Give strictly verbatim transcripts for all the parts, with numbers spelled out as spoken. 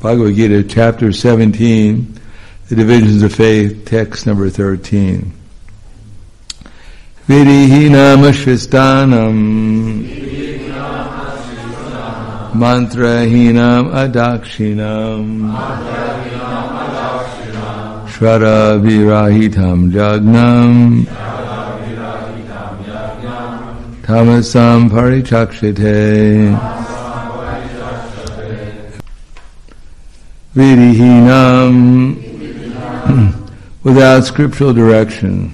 Bhagavad Gita, chapter seventeen, the divisions of faith, text number thirteen. Vidihinam ashvistanam mantrahinam adakshinam shvara virahitam jagnam tamasam parichakshite Vidihinam, without scriptural direction.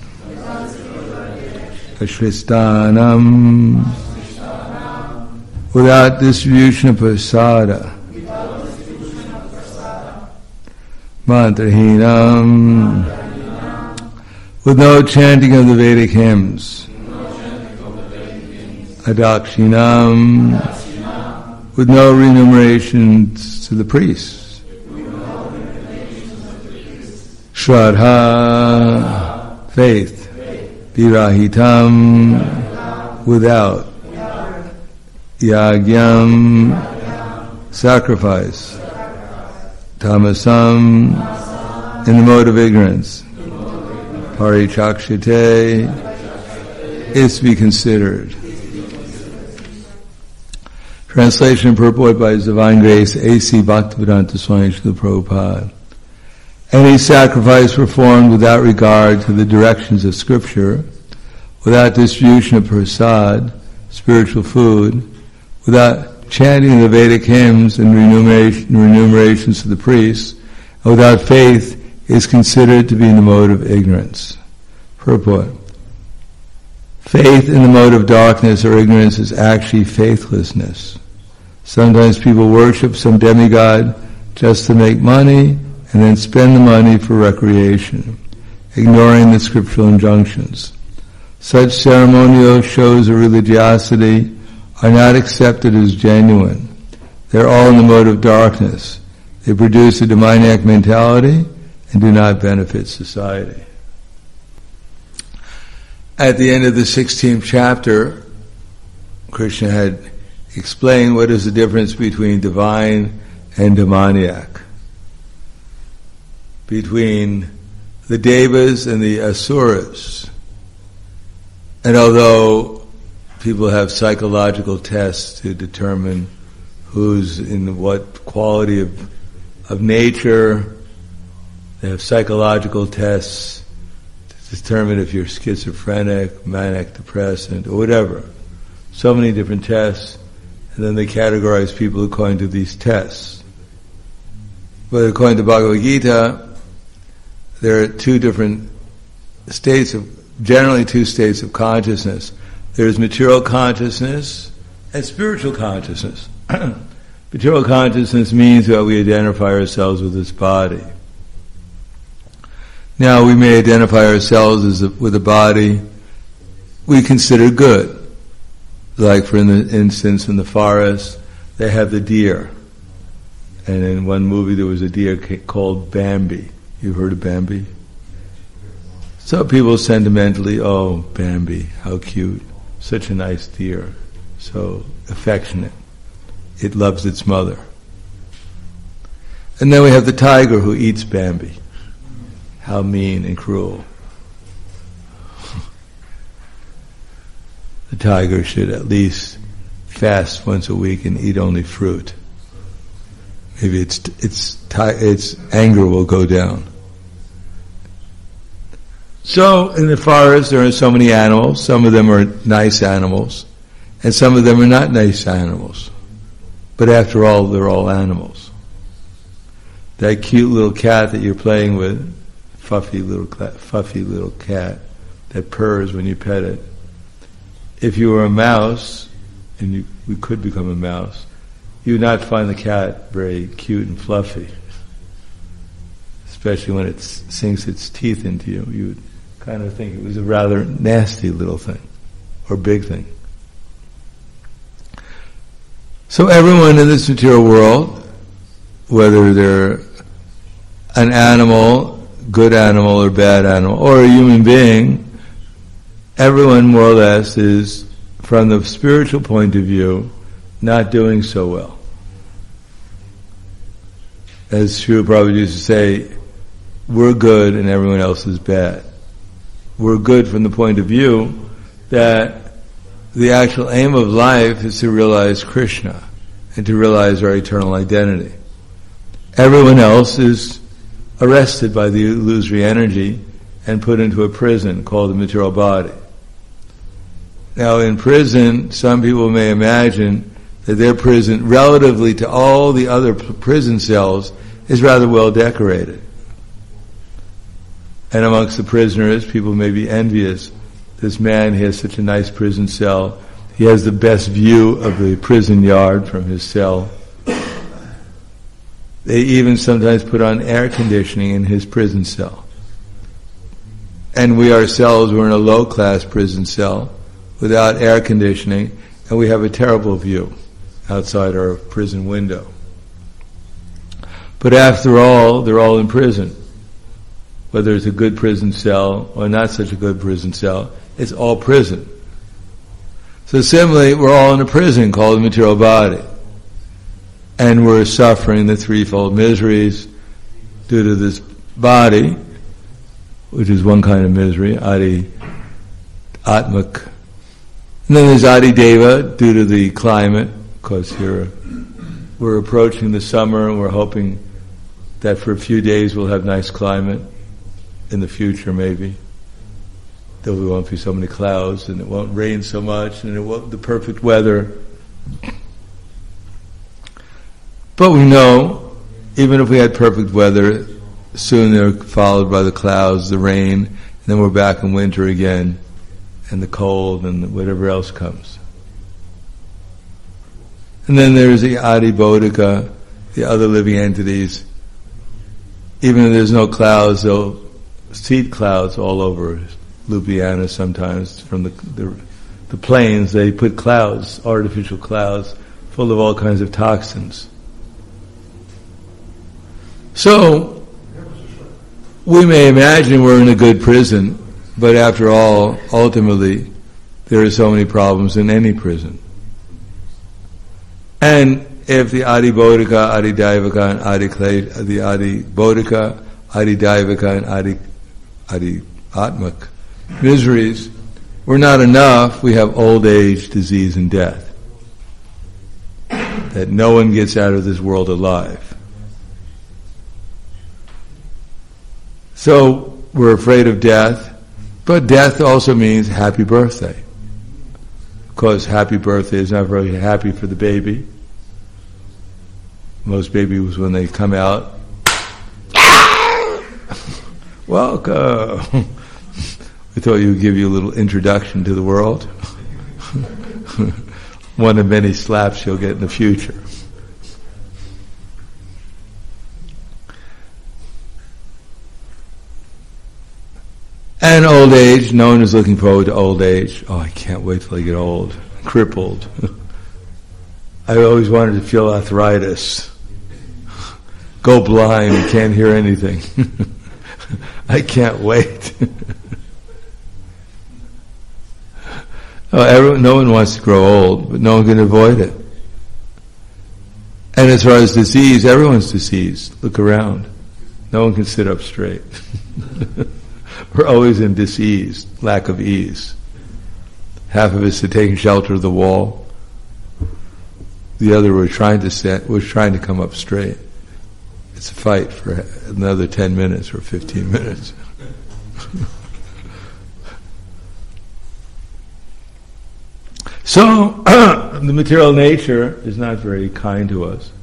Ashvistanam, without distribution of prasada. Mantrahinam, with no chanting of the Vedic hymns. Adakshinam, with no remunerations to the priests. Shraddha, faith. Virahitam, without. Yagyam, sacrifice. Tamasam, in the mode of ignorance. Parichakshite, is to be considered. Translation and purport by His Divine Grace, A C Bhaktivedanta Swami Srila Prabhupada. Any sacrifice performed without regard to the directions of Scripture, without distribution of prasad, spiritual food, without chanting the Vedic hymns and remuneration, remunerations to the priests, and without faith, is considered to be in the mode of ignorance. Purport. Faith in the mode of darkness or ignorance is actually faithlessness. Sometimes people worship some demigod just to make money, and then spend the money for recreation, ignoring the scriptural injunctions. Such ceremonial shows of religiosity are not accepted as genuine. They're all in the mode of darkness. They produce a demoniac mentality and do not benefit society. At the end of the sixteenth chapter, Krishna had explained what is the difference between divine and demoniac, between the Devas and the Asuras. And although people have psychological tests to determine who's in what quality of, of nature, they have psychological tests to determine if you're schizophrenic, manic depressant, or whatever. So many different tests, and then they categorize people according to these tests. But according to Bhagavad Gita, there are two different states of, generally two states of consciousness. There's material consciousness and spiritual consciousness. Material consciousness means that we identify ourselves with this body. Now, we may identify ourselves as a, with a body we consider good. Like, for instance, in the forest, they have the deer. And in one movie there was a deer called Bambi. You've heard of Bambi? So people sentimentally, oh, Bambi, how cute. Such a nice deer. So affectionate. It loves its mother. And then we have the tiger who eats Bambi. How mean and cruel. The tiger should at least fast once a week and eat only fruit. Maybe its its its anger will go down. So, in the forest there are so many animals. Some of them are nice animals, and some of them are not nice animals. But after all, they're all animals. That cute little cat that you're playing with, fluffy little fluffy little cat that purrs when you pet it. If you were a mouse, and you, we could become a mouse, you would not find the cat very cute and fluffy. Especially when it sinks its teeth into you. You would kind of think it was a rather nasty little thing, or big thing. So everyone in this material world, whether they're an animal, good animal or bad animal, or a human being, everyone more or less is, from the spiritual point of view, not doing so well. as Srila Prabhupada used to say, we're good and everyone else is bad. We're good from the point of view that the actual aim of life is to realize Krishna and to realize our eternal identity. Everyone else is arrested by the illusory energy and put into a prison called the material body. Now in prison, some people may imagine that their prison, relatively to all the other prison cells, is rather well decorated. And amongst the prisoners, people may be envious. This man, he has such a nice prison cell. He has the best view of the prison yard from his cell. They even sometimes put on air conditioning in his prison cell. And we ourselves were in a low-class prison cell without air conditioning, and we have a terrible view outside our prison window. But after all, they're all in prison. Whether it's a good prison cell or not such a good prison cell, it's all prison. So similarly, we're all in a prison called the material body. And we're suffering the threefold miseries due to this body, which is one kind of misery, Adi Atmak. And then there's Adi Deva, due to the climate, because here we're approaching the summer and we're hoping that for a few days we'll have nice climate. In the future, maybe. There won't be so many clouds and it won't rain so much and it won't, the perfect weather. But we know, even if we had perfect weather, soon they're followed by the clouds, the rain, and then we're back in winter again, and the cold and whatever else comes. And then there's the Adi Bodhika, the other living entities. Even if there's no clouds, they'll seed clouds all over Ljubljana sometimes from the, the the plains. They put clouds, artificial clouds, full of all kinds of toxins. So, we may imagine we're in a good prison, but after all, ultimately, there are so many problems in any prison. And if the Adi Bodhika, Adi Daivaka, and Adi Kleda, the Adi Bodhika, Adi Daivaka, and Adi Adi Atmak miseries were not enough, we have old age, disease, and death. That no one gets out of this world alive. So, we're afraid of death, but death also means happy birthday. Because happy birthday is not very happy for the baby. Most babies, when they come out, welcome. We thought we would give you a little introduction to the world. One of many slaps you'll get in the future. And old age, no one is looking forward to old age. Oh, I can't wait till I get old. Crippled. I always wanted to feel arthritis. Go blind, can't hear anything. I can't wait. Oh, everyone, no one wants to grow old, but no one can avoid it. And as far as disease, everyone's diseased. Look around. No one can sit up straight. We're always in disease, lack of ease. Half of us are taking shelter of the wall. The other we're trying to set, we're trying to come up straight. It's a fight for another ten minutes or fifteen minutes. So, the material nature is not very kind to us.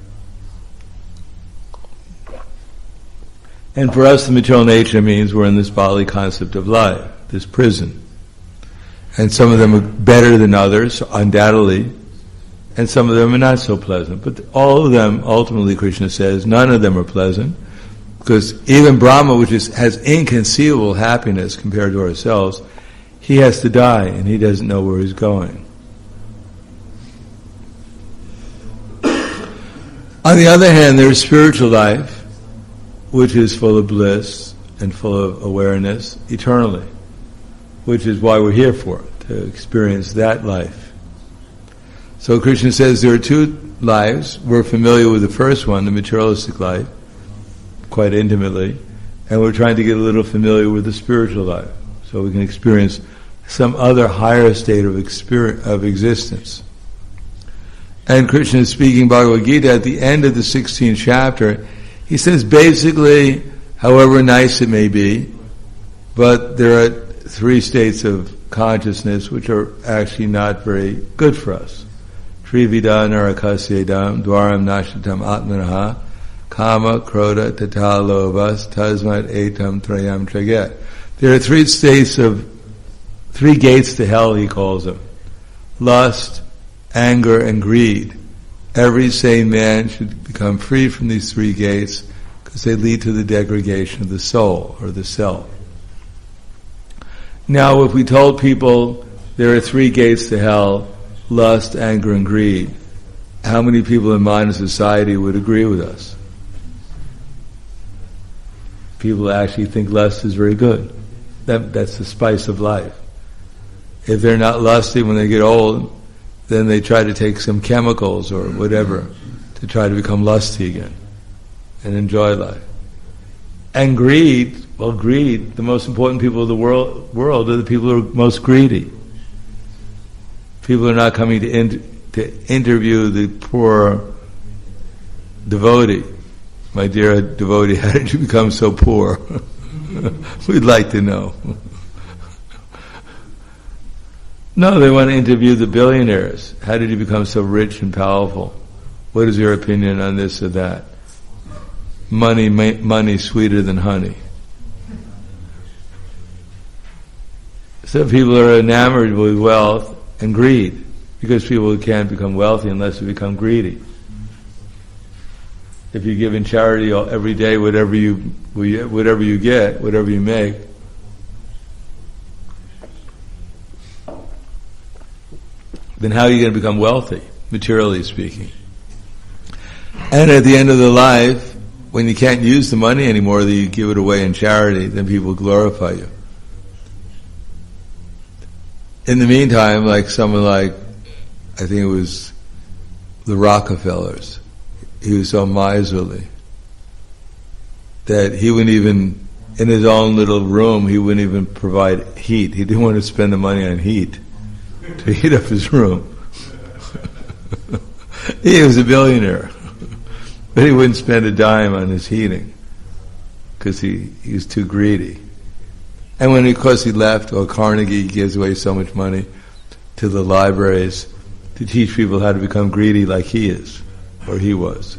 And for us, the material nature means we're in this bodily concept of life, this prison. And some of them are better than others, undoubtedly, and some of them are not so pleasant. But all of them, ultimately, Krishna says, none of them are pleasant, because even Brahma, which is, has inconceivable happiness compared to ourselves, he has to die, and he doesn't know where he's going. On the other hand, there is spiritual life, which is full of bliss and full of awareness eternally, which is why we're here for, to experience that life. So Krishna says there are two lives. We're familiar with the first one, the materialistic life, quite intimately, and we're trying to get a little familiar with the spiritual life, so we can experience some other higher state of experience, of existence. And Krishna is speaking Bhagavad Gita at the end of the sixteenth chapter. He says basically, however nice it may be, but there are three states of consciousness which are actually not very good for us. Trivida narakasya dwaram nashatam atmanaha kama krodha tata lobhas tasmat etam trayam traget. There are three states of, three gates to hell, he calls them. Lust, anger, and greed. Every sane man should become free from these three gates because they lead to the degradation of the soul or the self. Now, if we told people there are three gates to hell, lust, anger, and greed, how many people in modern society would agree with us? People actually think lust is very good. That, that's the spice of life. If they're not lusty when they get old, then they try to take some chemicals or whatever to try to become lusty again and enjoy life. And greed, well, greed, the most important people of the world, world are the people who are most greedy. People are not coming to, in, to interview the poor devotee. My dear devotee, how did you become so poor? We'd like to know. No, they want to interview the billionaires. How did you become so rich and powerful? What is your opinion on this or that? Money, ma- money sweeter than honey. So people are enamored with wealth and greed, because people can't become wealthy unless they become greedy. If you give in charity every day, whatever you whatever you get, whatever you make, then how are you going to become wealthy, materially speaking? And at the end of the life, when you can't use the money anymore, that you give it away in charity, then people glorify you. In the meantime, like someone like, I think it was the Rockefellers, he was so miserly that he wouldn't even, in his own little room, he wouldn't even provide heat. He didn't want to spend the money on heat to heat up his room. He was a billionaire, but he wouldn't spend a dime on his heating because he, he was too greedy. And when, of course, he left, or Carnegie gives away so much money to the libraries to teach people how to become greedy like he is, or he was.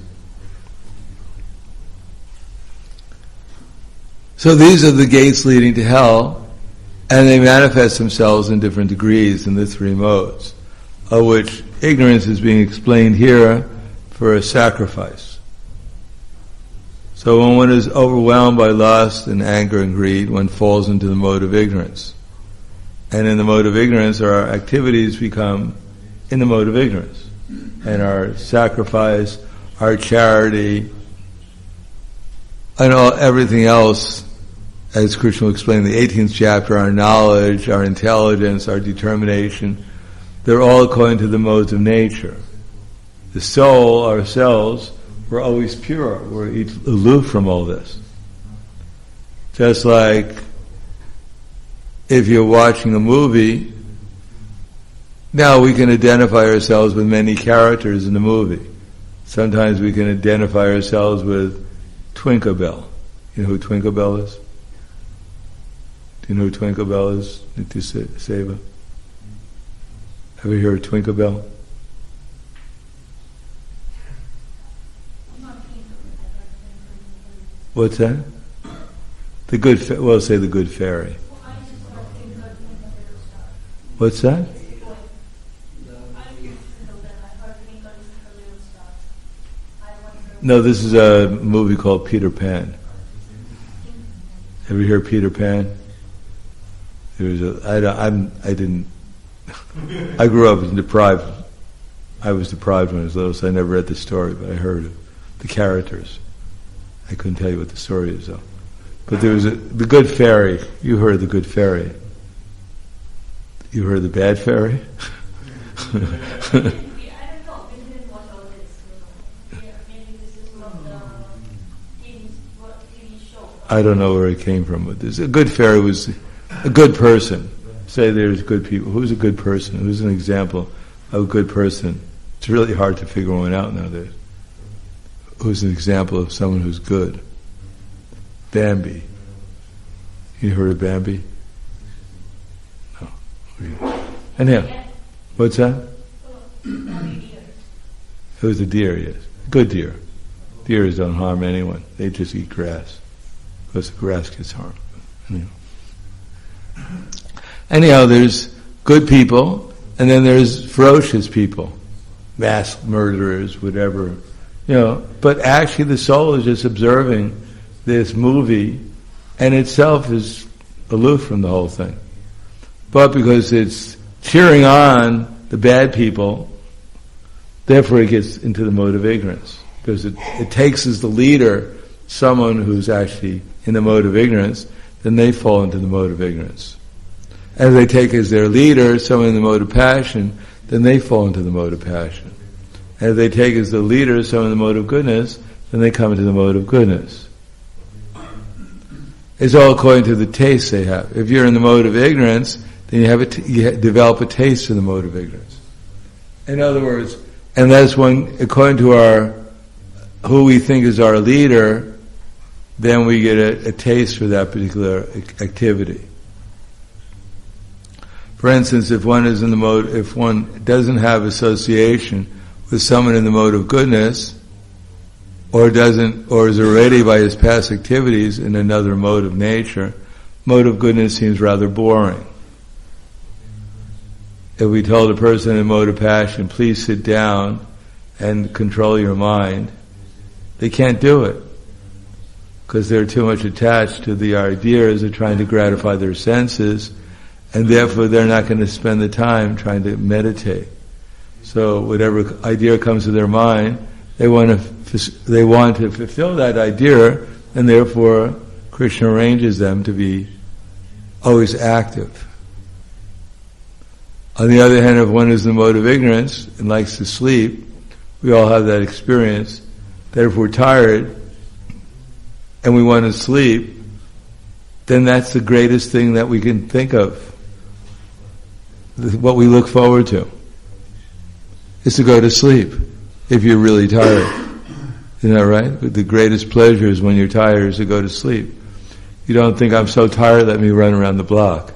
So these are the gates leading to hell, and they manifest themselves in different degrees in the three modes, of which ignorance is being explained here for a sacrifice. So when one is overwhelmed by lust and anger and greed, one falls into the mode of ignorance. And in the mode of ignorance, our activities become in the mode of ignorance. And our sacrifice, our charity, and all, everything else, as Krishna will explain in the eighteenth chapter, our knowledge, our intelligence, our determination, they're all according to the modes of nature. The soul, ourselves, we're always pure. We're aloof from all this. Just like if you're watching a movie, now we can identify ourselves with many characters in the movie. Sometimes we can identify ourselves with Twinkle You know who Twinkle is? Do you know who Twinkle is, Nitya Seva? Ever hear of Twinkle? What's that? The good, fa- well, say the good fairy. What's that? No, this is a movie called Peter Pan. Ever hear of Peter Pan? There was a, I, I'm, I didn't, I grew up deprived. I was deprived when I was little, so I never read the story, but I heard of the characters. I couldn't tell you what the story is, though. But there was a, the good fairy. You heard the good fairy. You heard the bad fairy? I don't know where it came from, but this a good fairy was a good person. Say there's good people. Who's a good person? Who's an example of a good person? It's really hard to figure one out nowadays. Who's an example of someone who's good? Bambi. You heard of Bambi? No. Anyhow, what's that? It was a deer, yes. Good deer. Deers don't harm anyone. They just eat grass. Because the grass gets harmed. Anyhow. Anyhow, there's good people, and then there's ferocious people. Mass murderers, whatever. You know, but actually the soul is just observing this movie, and itself is aloof from the whole thing. But because it's cheering on the bad people, therefore it gets into the mode of ignorance. Because it, it takes as the leader someone who's actually in the mode of ignorance, then they fall into the mode of ignorance. As they take as their leader someone in the mode of passion, then they fall into the mode of passion. As they take as the leader someone in the mode of goodness, then they come into the mode of goodness. It's all according to the taste they have. If you're in the mode of ignorance, then you have a t- you develop a taste for the mode of ignorance. In other words, and that's when, according to our who we think is our leader, then we get a, a taste for that particular activity. For instance, if one is in the mode, if one doesn't have association with someone in the mode of goodness, or doesn't, or is already by his past activities in another mode of nature, mode of goodness seems rather boring. If we told a person in mode of passion, please sit down and control your mind, they can't do it. Because they're too much attached to the ideas of trying to gratify their senses, and therefore they're not going to spend the time trying to meditate. So whatever idea comes to their mind, they want to they want to fulfill that idea, and therefore Krishna arranges them to be always active. On the other hand, if one is in the mode of ignorance and likes to sleep, we all have that experience, that if we're tired and we want to sleep, then that's the greatest thing that we can think of. What we look forward to is to go to sleep if you're really tired. Isn't that right? The greatest pleasure is when you're tired is to go to sleep. You don't think, I'm so tired, let me run around the block.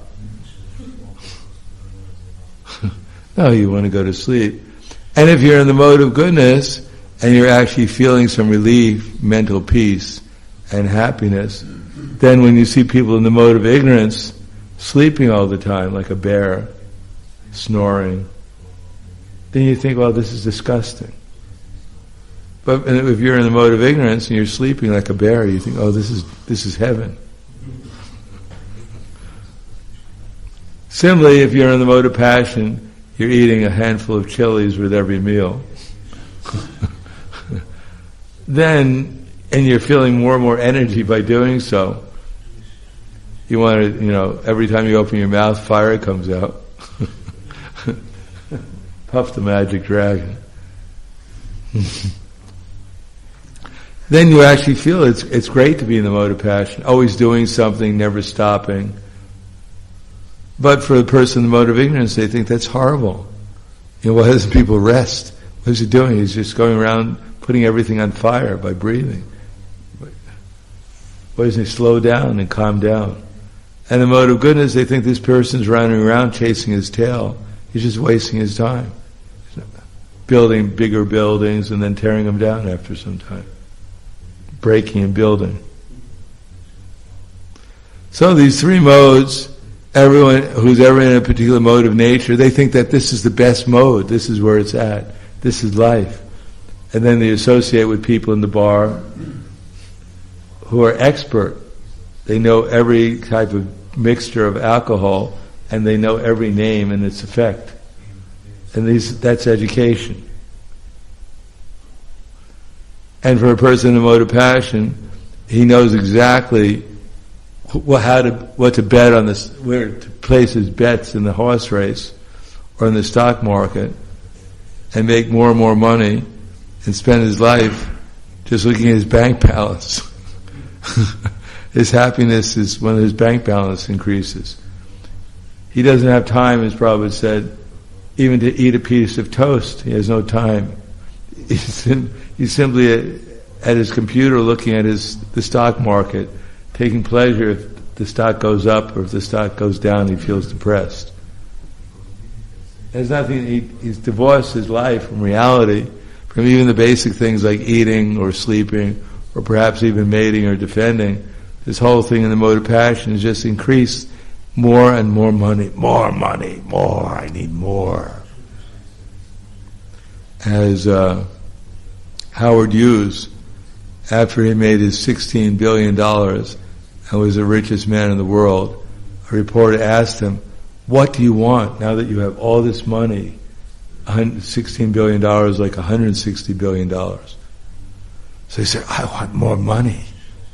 No, you want to go to sleep. And if you're in the mode of goodness and you're actually feeling some relief, mental peace, and happiness, then when you see people in the mode of ignorance sleeping all the time like a bear, snoring, then you think, well, this is disgusting. But if you're in the mode of ignorance and you're sleeping like a bear, you think, oh, this is this is heaven. Similarly, if you're in the mode of passion, you're eating a handful of chilies with every meal. Then, and you're feeling more and more energy by doing so. You want to, you know, every time you open your mouth, fire comes out. Puff the magic dragon. Then you actually feel it's it's great to be in the mode of passion, always doing something, never stopping. But for the person in the mode of ignorance, they think that's horrible. You know, why doesn't people rest? What is he doing? He's just going around putting everything on fire by breathing. Why doesn't he slow down and calm down? And the mode of goodness, they think this person's running around chasing his tail. He's just wasting his time. Building bigger buildings and then tearing them down after some time. Breaking and building. So these three modes, everyone who's ever in a particular mode of nature, they think that this is the best mode, this is where it's at, this is life. And then they associate with people in the bar who are expert. They know every type of mixture of alcohol, and they know every name and its effect. And these, that's education. And for a person in the mode of passion, he knows exactly wh- how to, what to bet on this, where to place his bets in the horse race or in the stock market, and make more and more money, and spend his life just looking at his bank balance his happiness is when his bank balance increases. He doesn't have time, as Prabhupada said, even to eat a piece of toast. He has no time. He's, sim- he's simply at, at his computer looking at his the stock market, taking pleasure if the stock goes up or if the stock goes down. He feels depressed. There's nothing. He, he's divorced his life from reality, from even the basic things like eating or sleeping, or perhaps even mating or defending. This whole thing in the mode of passion is just increased. More and more money, more money, more, I need more. As uh, Howard Hughes, after he made his sixteen billion dollars and was the richest man in the world, a reporter asked him, what do you want now that you have all this money? sixteen billion dollars, like one hundred sixty billion dollars. So he said, I want more money.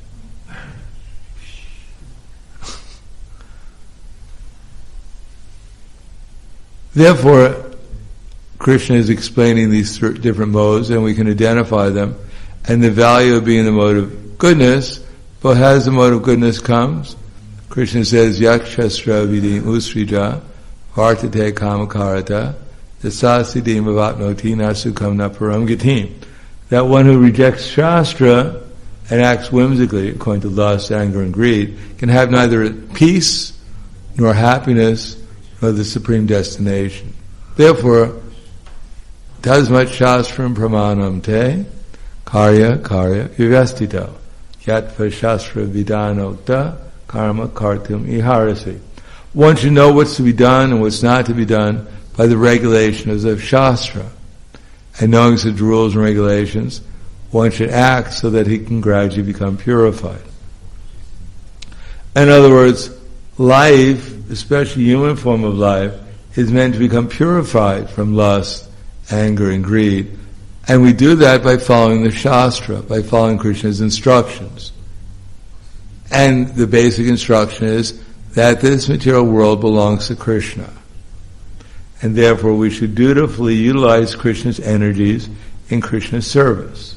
Therefore, Krishna is explaining these th- different modes, and we can identify them, and the value of being the mode of goodness. But as the mode of goodness comes, Krishna says, Yakshastra vidim usrija vartate kamakarata dasasidim avatnoti nasukam naparam gatim. That one who rejects Shastra and acts whimsically, according to lust, anger, and greed, can have neither peace nor happiness nor the supreme destination. Therefore, tasmat shastram pramanam te karya karya vivastito yatva shastra vidanokta karma kartum iharasi. One should know what's to be done and what's not to be done by the regulations of Shastra. And knowing such rules and regulations, one should act so that he can gradually become purified. In other words, life, especially human form of life, is meant to become purified from lust, anger, and greed. And we do that by following the Shastra, by following Krishna's instructions. And the basic instruction is that this material world belongs to Krishna. And therefore we should dutifully utilize Krishna's energies in Krishna's service.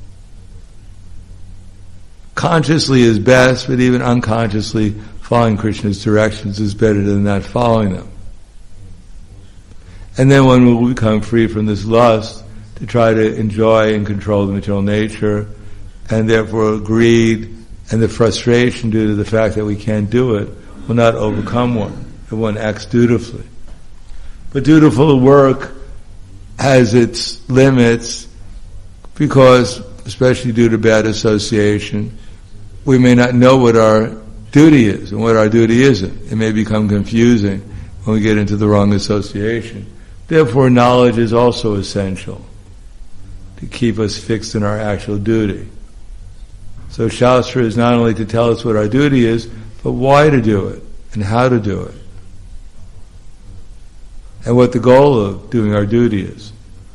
Consciously is best, but even unconsciously following Krishna's directions is better than not following them. And then one will become free from this lust to try to enjoy and control the material nature, and therefore greed and the frustration due to the fact that we can't do it will not overcome one if one acts dutifully. But dutiful work has its limits because, especially due to bad association, we may not know what our duty is and what our duty isn't. It may become confusing when we get into the wrong association. Therefore, knowledge is also essential to keep us fixed in our actual duty. So Shastra is not only to tell us what our duty is, but why to do it and how to do it, and what the goal of doing our duty is.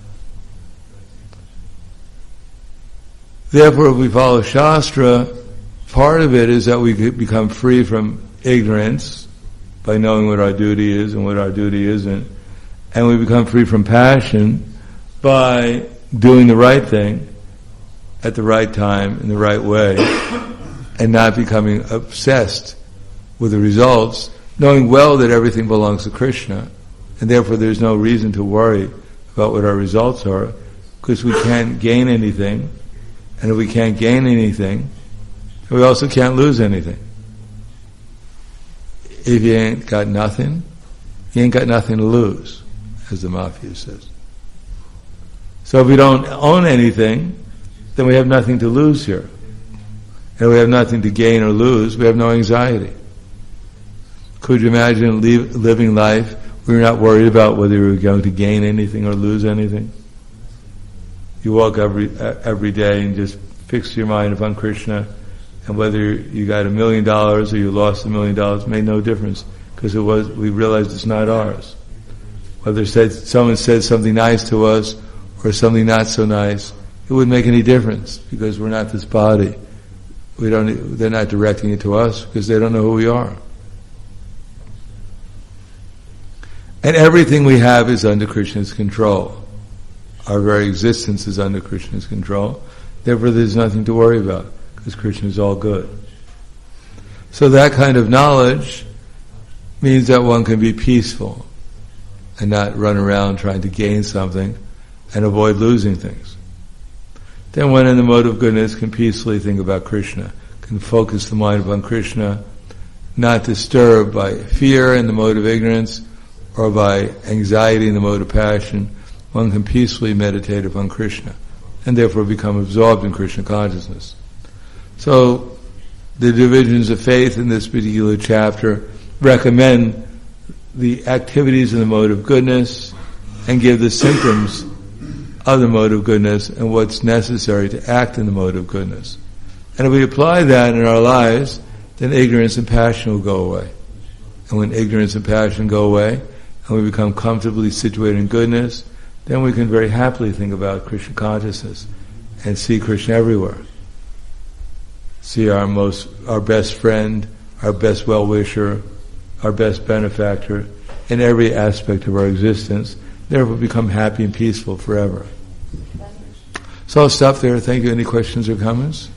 Therefore, if we follow Shastra, part of it is that we become free from ignorance by knowing what our duty is and what our duty isn't, and we become free from passion by doing the right thing at the right time in the right way and not becoming obsessed with the results, knowing well that everything belongs to Krishna, and therefore there's no reason to worry about what our results are, because we can't gain anything, and if we can't gain anything, we also can't lose anything. If you ain't got nothing, you ain't got nothing to lose, as the Mafia says. So if we don't own anything, then we have nothing to lose here. And if we have nothing to gain or lose, we have no anxiety. Could you imagine leave, living life where you're not worried about whether you're going to gain anything or lose anything? You walk every every day and just fix your mind upon Krishna, and whether you got a million dollars or you lost a million dollars made no difference, because it was we realized it's not ours. Whether said, someone said something nice to us or something not so nice, it wouldn't make any difference, because we're not this body. We don't. They're not directing it to us because they don't know who we are. And everything we have is under Krishna's control. Our very existence is under Krishna's control. Therefore, there's nothing to worry about, because Krishna is all good. So that kind of knowledge means that one can be peaceful and not run around trying to gain something and avoid losing things. Then one in the mode of goodness can peacefully think about Krishna, can focus the mind upon Krishna, not disturbed by fear in the mode of ignorance or by anxiety in the mode of passion. One can peacefully meditate upon Krishna and therefore become absorbed in Krishna consciousness. So the divisions of faith in this particular chapter recommend the activities in the mode of goodness and give the symptoms of the mode of goodness and what's necessary to act in the mode of goodness. And if we apply that in our lives, then ignorance and passion will go away. And when ignorance and passion go away, and we become comfortably situated in goodness, then we can very happily think about Krishna consciousness and see Krishna everywhere. See our most, our best friend, our best well-wisher, our best benefactor in every aspect of our existence. Therefore become happy and peaceful forever. So I'll stop there. Thank you. Any questions or comments?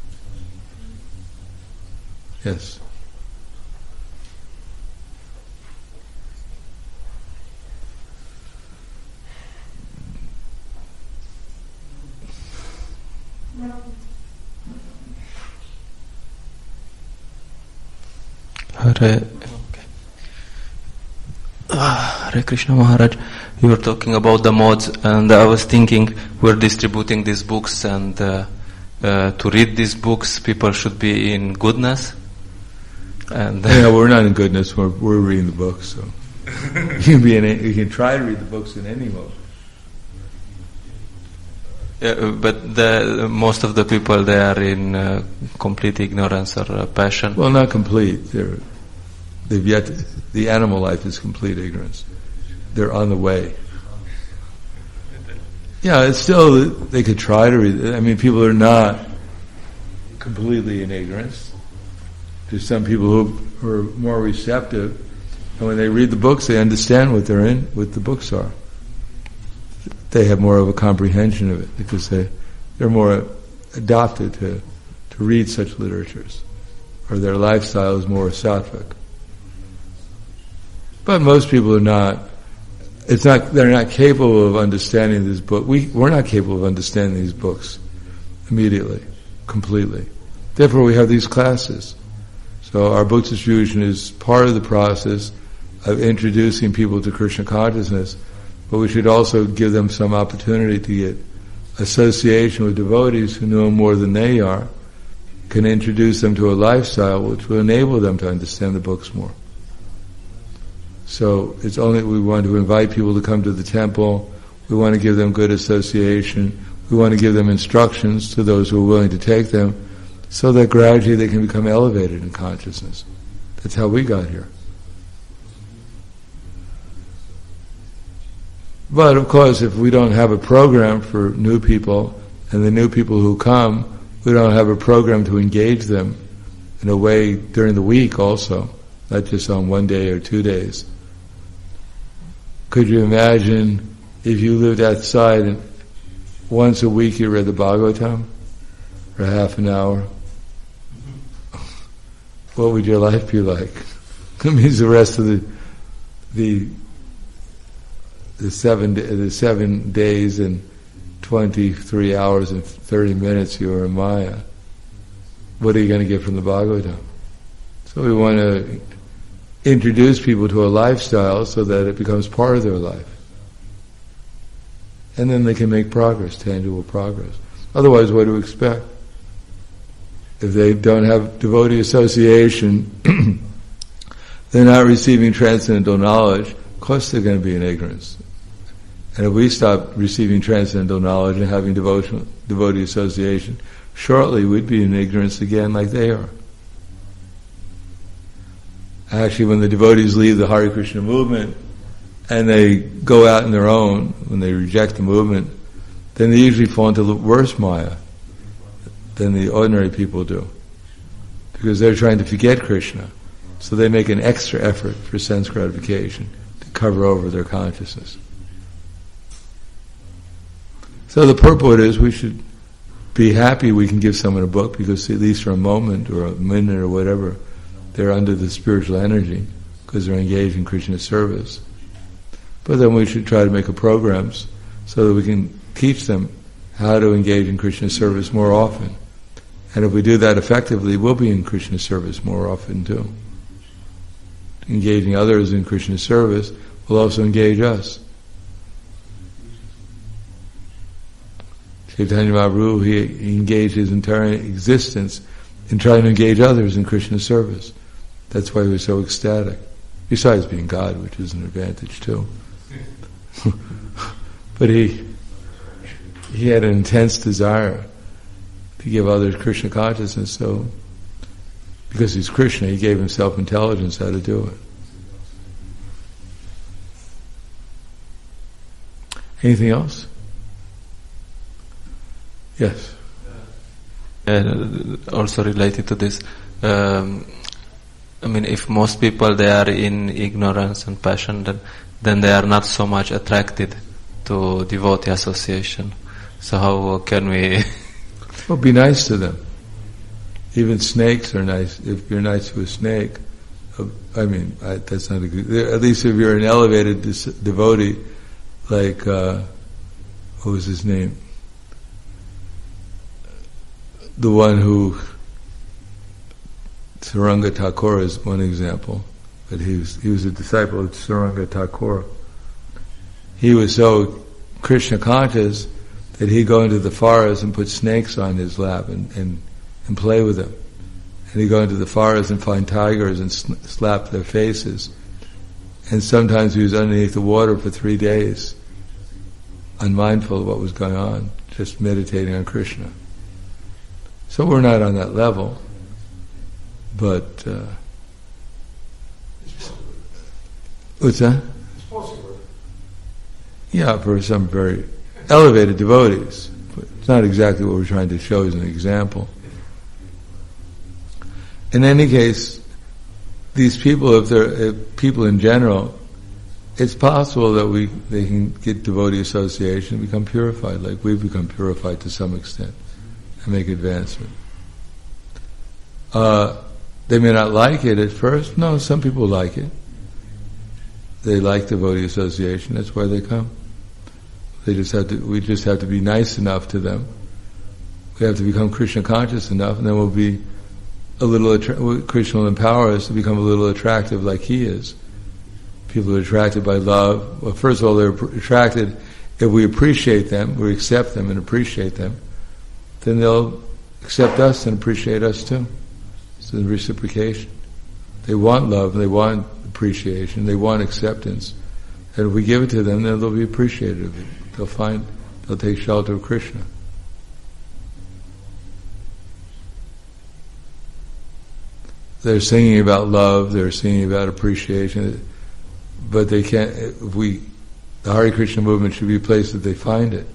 Yes. Hare, okay. uh, Hare Krishna Maharaj, you were talking about the modes, and I was thinking we're distributing these books, and uh, uh, to read these books, people should be in goodness. And yeah, we're not in goodness. We're we're reading the books, so you can be in. A, you can try to read the books in any mode. Yeah, but the, most of the people, they are in uh, complete ignorance or uh, passion. Well, not complete. They're they've yet to, the animal life is complete ignorance. They're on the way. Yeah, it's still they could try to read. I mean, people are not completely in ignorance. There's some people who are more receptive, and when they read the books, they understand what they're in, what the books are. They have more of a comprehension of it because they they're more adopted to to read such literatures, or their lifestyle is more sattvic. But most people are not. It's not. They're not capable of understanding this book. We we're not capable of understanding these books immediately, completely. Therefore, we have these classes. So our book distribution is part of the process of introducing people to Krishna consciousness. But we should also give them some opportunity to get association with devotees who know more than they are, can introduce them to a lifestyle which will enable them to understand the books more. So it's only we want to invite people to come to the temple, we want to give them good association, we want to give them instructions to those who are willing to take them, so that gradually they can become elevated in consciousness. That's how we got here. But of course, if we don't have a program for new people, and the new people who come, we don't have a program to engage them in a way during the week also, not just on one day or two days. Could you imagine if you lived outside and once a week you read the Bhagavatam for half an hour? What would your life be like? It means the rest of the the the seven the seven days and twenty-three hours and thirty minutes you are in Maya. What are you going to get from the Bhagavatam? So we want to introduce people to a lifestyle so that it becomes part of their life. And then they can make progress, tangible progress. Otherwise, what do we expect? If they don't have devotee association, they're not receiving transcendental knowledge, of course they're going to be in ignorance. And if we stop receiving transcendental knowledge and having devotional, devotee association, shortly we'd be in ignorance again like they are. Actually, when the devotees leave the Hare Krishna movement and they go out on their own, when they reject the movement, then they usually fall into the worse Maya than the ordinary people do. Because they're trying to forget Krishna. So they make an extra effort for sense gratification to cover over their consciousness. So the purport is we should be happy we can give someone a book because at least for a moment or a minute or whatever, they're under the spiritual energy because they're engaged in Krishna service. But then we should try to make a programs so that we can teach them how to engage in Krishna service more often. And if we do that effectively, we'll be in Krishna service more often too. Engaging others in Krishna service will also engage us. Chaitanya Mahaprabhu, he engaged his entire existence in trying to engage others in Krishna service. That's why he was so ecstatic. Besides being God, which is an advantage too. But he he had an intense desire to give others Krishna consciousness, so because he's Krishna, he gave himself intelligence how to do it. Anything else? Yes. Uh, also related to this, um, I mean, if most people they are in ignorance and passion, then then they are not so much attracted to devotee association. So how can we? Well, be nice to them. Even snakes are nice. If you're nice to a snake, uh, I mean, I, that's not a good. At least if you're an elevated dis- devotee, like uh, what was his name? The one who, Saranga Thakur is one example, but he was he was a disciple of Saranga Thakur. He was so Krishna conscious that he'd go into the forest and put snakes on his lap and, and, and play with them. And he'd go into the forest and find tigers and sn- slap their faces. And sometimes he was underneath the water for three days, unmindful of what was going on, just meditating on Krishna. So we're not on that level, but uh, what's that? It's possible. Yeah, for some very elevated devotees, but it's not exactly what we're trying to show as an example. In any case, these people, if they're if people in general, it's possible that we they can get devotee association and become purified, like we've become purified to some extent, and make advancement. Uh, they may not like it at first. No, some people like it. They like devotee association. That's why they come. They just have to. We just have to be nice enough to them. We have to become Krishna conscious enough, and then we'll be a little. Attra- Krishna will empower us to become a little attractive, like he is. People are attracted by love. Well, first of all, they're attracted if we appreciate them, we accept them and appreciate them. Then they'll accept us and appreciate us too. So the reciprocation. They want love, they want appreciation, they want acceptance. And if we give it to them, then they'll be appreciative of it. They'll find, they'll take shelter of Krishna. They're singing about love, they're singing about appreciation, but they can't, if we, the Hare Krishna movement should be a place that they find it.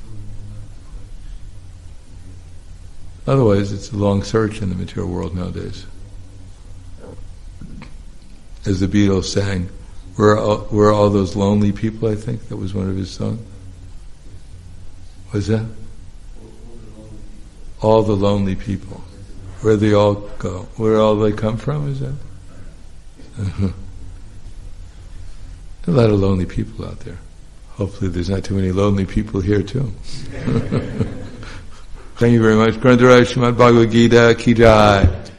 Otherwise, it's a long search in the material world nowadays. As the Beatles sang, where are all, where are all those lonely people, I think? That was one of his songs. What's that? All the lonely people. Where they all go. Where all they come from, is that? Uh-huh. A lot of lonely people out there. Hopefully there's not too many lonely people here too. Thank you very much. Grantaraj Srimad Bhagavad Gita Ki Jai.